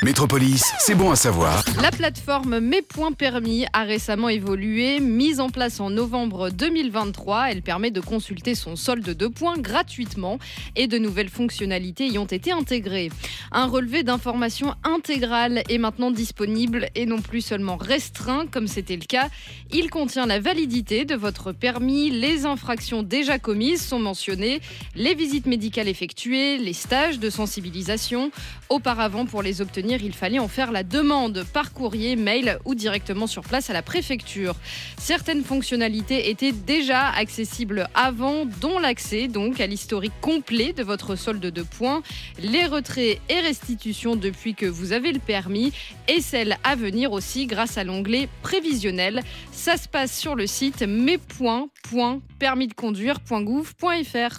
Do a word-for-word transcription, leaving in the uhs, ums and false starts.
Métropolis, c'est bon à savoir. La plateforme Mes Points Permis a récemment évolué. Mise en place en novembre deux mille vingt-trois, elle permet de consulter son solde de points gratuitement et de nouvelles fonctionnalités y ont été intégrées. Un relevé d'informations intégrales est maintenant disponible et non plus seulement restreint comme c'était le cas. Il contient la validité de votre permis, les infractions déjà commises sont mentionnées, les visites médicales effectuées, les stages de sensibilisation. Auparavant, pour les obtenir, il fallait en faire la demande par courrier, mail ou directement sur place à la préfecture. Certaines fonctionnalités étaient déjà accessibles avant, dont l'accès donc à l'historique complet de votre solde de points, les retraits et restitutions depuis que vous avez le permis et celles à venir aussi grâce à l'onglet prévisionnel. Ça se passe sur le site mes points point permis de conduire point gouv point f r.